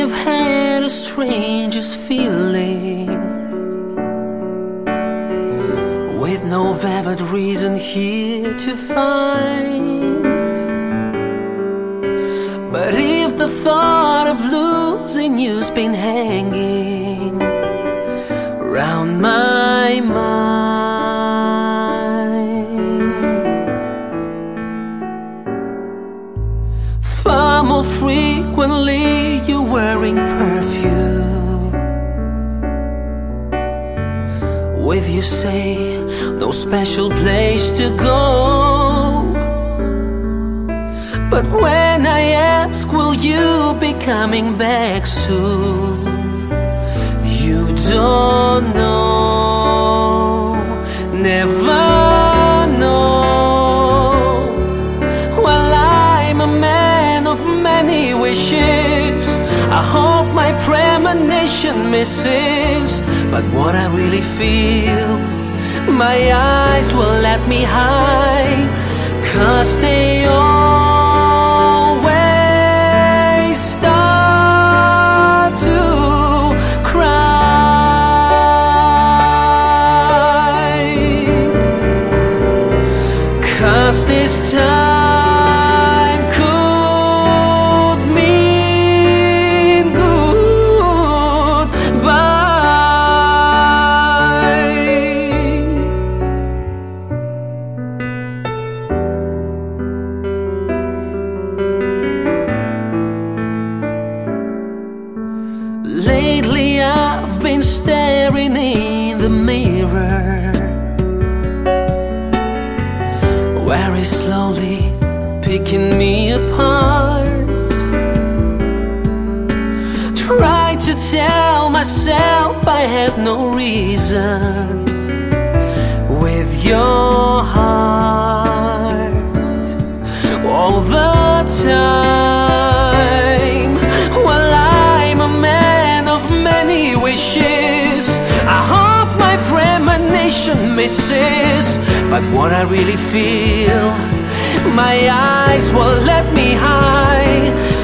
have had a strangest feeling, with no valid reason here to find. But if the thought of losing you's been hanging round my mind, far more frequently you're wearing perfume, with you say no special place to go. But when I ask, will you be coming back soon, you don't know, never know. Well, I'm a man of many wishes, I hope my premonition misses. But what I really feel, my eyes will let me hide, 'cause they always start to cry. 'Cause this time could mean goodbye. Lately I've been staring in the mirror, very slowly picking me apart. Tried to tell myself I had no reason with your heart all the time. Well, I'm a man of many wishes, I hope my premonition misses. But what I really feel, my eyes will let me hide,